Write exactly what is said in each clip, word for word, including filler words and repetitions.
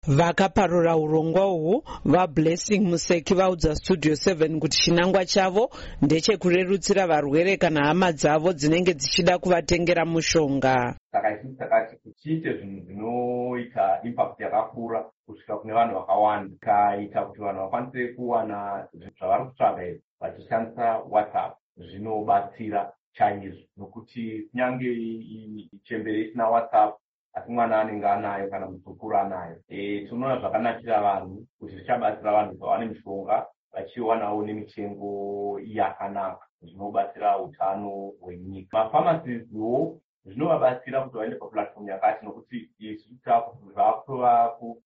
Vakaparura urongwa uhu vaBlessing Museki vaudza Studio seven kuti chinangwa chavo ndechekurerutsira varwere kana hama dzavo dzinenge dzichida kuvatengera mushonga. Saka isusu takati tiite zvinhu zvinoita impact yakakura kusvika kune vanhu vakawanda, kaita kuti vanhu vakwanise kuwana zvinhu zvavari kutsvaga izvi vachishandisa WhatsApp. Zvinobatsira chaizvo nokuti kunyange chembere isina WhatsApp asi mwana anenge anayo kana mudzukuru anayo. E, tinoona zvakanakira vanhu kuti zvichabatsira vanhu kuti vawane mishonga vachiwanawo nemitengo yakanaka, zvinobatsira utano hwenyika. Mafamasiziwo zvinovabatsira kuti vaende paplatform yakati nokuti isu takuvaku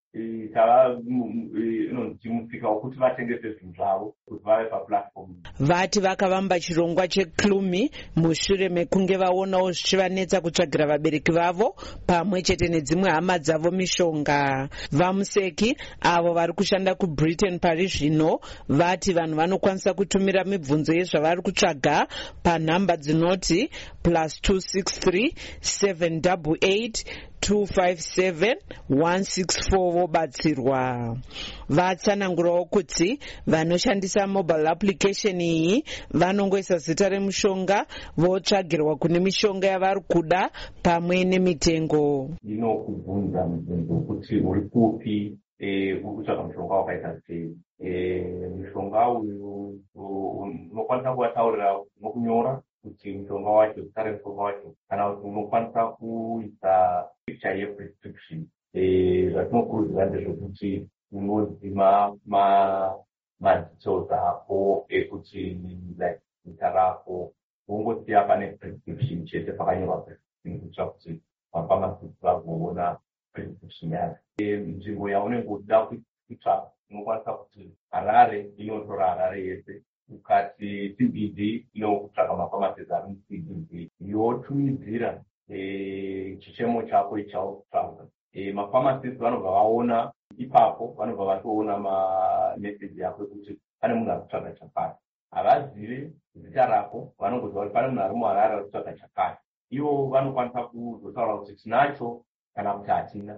tavamusika wekuti vatengese zvinhu zvavo kuti vave paplatform. Vati vakavamba chirongwa cheClumi mushure mekunge vaonawo zvichivanetsa kutsvagira vabereki vavo pamwe chete nedzimwe hama dzavo mishonga. VaMuseki avo vari kushanda kuBritain pari zvino vati vanhu vanokwanisa kutumira mibvunzo yezvavari kutsvaga panhamba dzinoti plus two six three seven eight eight two five seven one six four vobatsirwa. Vatsanangurawo kuti vanoshandisa mobile application iyi vanongoisa zita remushonga votsvagirwa kune mishonga yavari kuda pamwe nemitengo. Inokubvunza mibvunzo kuti uri kupi, uri kutsvaga mushonga wakaita sei. Mushonga uyu unokwanisa kuvataurira nokunyora kuti mushonga wacho, zita remushonga wacho, kana kuti unokwanisa kuisa picture yeprescription. Zvatinokurudzira ndezvekuti unodzima madetails ako ekuti zita rako wongosiya pane prescription chete pakanyorwa prescription kuitira kuti mafamasisti vagoona prescription yacho. Nzvimbo yaunenge uchida kuitsvaka unokwanisa kuti Harare inotora Harare yese, ukati C B D inokutsvaka mafamasisti ari mu-C B D yotumidzira chichemo chako ichakutsvaga. Mafamasisti vanobva vaona ipapo, vanobva vatoona mameseji yako ekuti pane munhu ari kutsvaga chakati. Havazive zita rako, vanongoziva kuti pane munhu ari muHarare ari kutsvaga chakati. Ivo vanokwanisa kuzotaura kuti tinacho kana kuti hatina.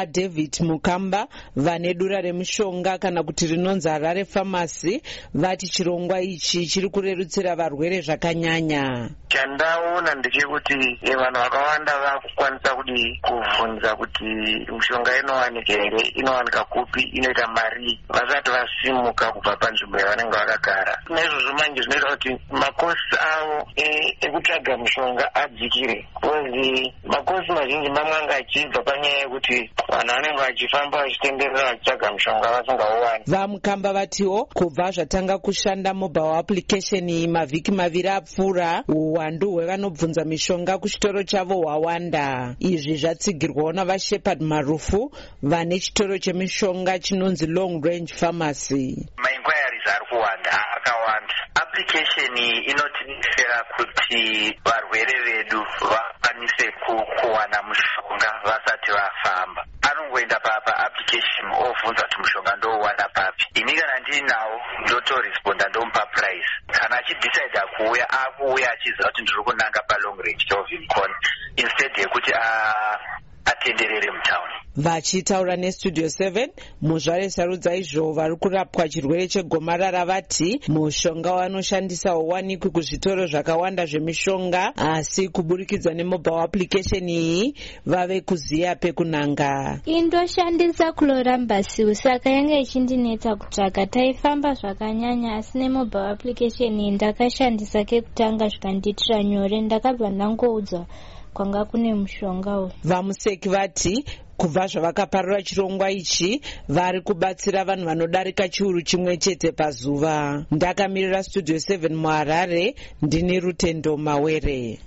Chandaona ndechekuti vanhu vakawanda vakukwanisa kuti kubvunza kuti mishonga inowanika here, inowanika kupi, inoita mari vasati vasimuka kubva panzvimbo yavanenge vakagara. Naizvozvo manje zvinoita kuti makosi avo ekutsvaga mishonga adzikire. Kozi makosi mazhinji mamwe anga achibva panyaya yekuti vanhu vanenge vachifamba vachitenderera vachitsvaga mishonga vasingauwani. VaMukamba vatiwo kubva zvatanga kushanda mobile application iyi mavhiki maviri apfuura, uwandu hwevanobvunza mishonga kuchitoro chavo hwawanda. Izvi zvatsigirwawo navaShepherd Marufu vane chitoro chemishonga chinonzi Long Range Pharmacy. Mainquiries ari kuwanda akawanda. Application inotidetsera kuti varwere vedu vakwanise kuwana mushonga vasati vafamba. Anongoenda papa application ovhunza kuti mushonga ndouwana papi. Ini kana ndiri nawo ndotoresponda ndomupa price. Kana achidecide kuuya akuuya achiziva kuti ndiri kunanga paLong Range Jovim Corner instead yekuti atenderere mutauni. Vachitaura neStudio seven, muzvare sarudza izvo vari kurapwa chirwere chegomarara vati mushonga wanoshandisa wawanikwi kuzvitoro zvakawanda zvemishonga, asi kuburikidza nemobile application iyi vave kuziya pekunanga. Indoshandisa Chlorambasiu saka yanga ichindinetsa kutsvaga. Taifamba zvakanyanya asi nemobile application iyi ndakashandisa kekutanga zvikandiitira nyore, ndakabva ndangoudzwa kwanga kune mushonga uyu. VaMuseki vati kubva zvavakaparura chirongwa ichi vari kubatsira vanhu vanodarika chiuru chimwe chete pazuva. Ndakamirira Studio seven muHarare, ndini Rutendo Mawere.